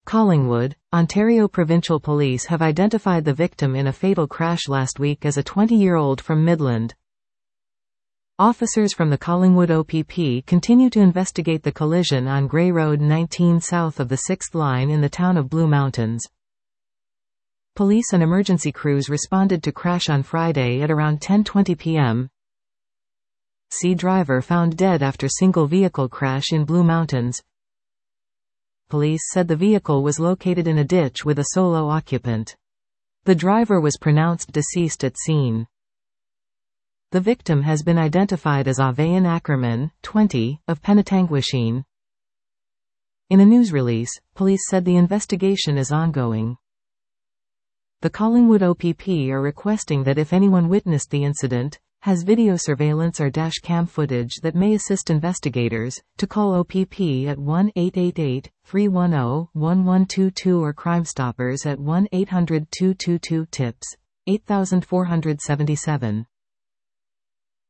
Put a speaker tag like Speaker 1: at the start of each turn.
Speaker 1: Collingwood, Ontario Provincial Police have identified the victim in a fatal crash last week as a 20-year-old from Midland. Officers from the Collingwood OPP continue to investigate the collision on Grey Road 19 south of the 6th line in the town of Blue Mountains. Police and emergency crews responded to crash on Friday at around 10:20 p.m. Driver found dead after single vehicle crash in Blue Mountains. Police said the vehicle was located in a ditch with a solo occupant. The driver was pronounced deceased at scene. The victim has been identified as Avayan Ackerman, 20, of Penetanguishene. In a news release, police said the investigation is ongoing. The Collingwood OPP are requesting that if anyone witnessed the incident, has video surveillance or dash cam footage that may assist investigators, to call OPP at 1-888-310-1122 or Crime Stoppers at 1-800-222-TIPS, 8477.